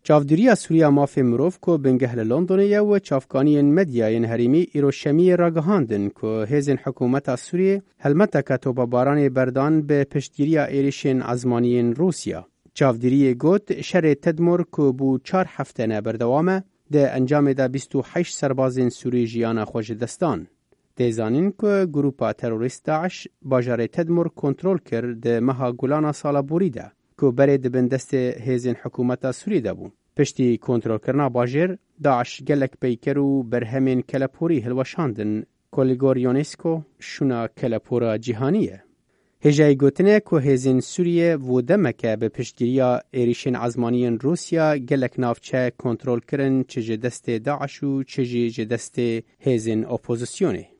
چاودیریا سوریه مافی مروف کو بنگه لندن و چافکانی مدیای هریمی ایروشمی راگهاندن کو هزین حکومت سوریه هلمت کتوبا باران بردان به پشتگیری ایریشن ازمانی روسیا. چاودیری گوت شر تدمر کو بو 4 هفته نه بردوامه ده انجام ده 28 سربازین سوری جیانا خوش دستان. دیزانین که گروپا تروریست داعش باجار تدمر کنترل کرد مها گولانا سالا بوریده که برای بندست هزین حکومت سوری ده بون. پشتی کنترل کرنا باجر داعش گلک پیکر و برهمین کلپوری هلوشاندن کلیگور یونسکو شونا کلپورا جیهانیه. هجای گوتنه که هزین سوریه و دمکه به پشتگیریا ایریشن ازمانی روسیا گلک نافچه کنترل کرن چه جدست داعش و چه جدست هزین اپوزیسیونه.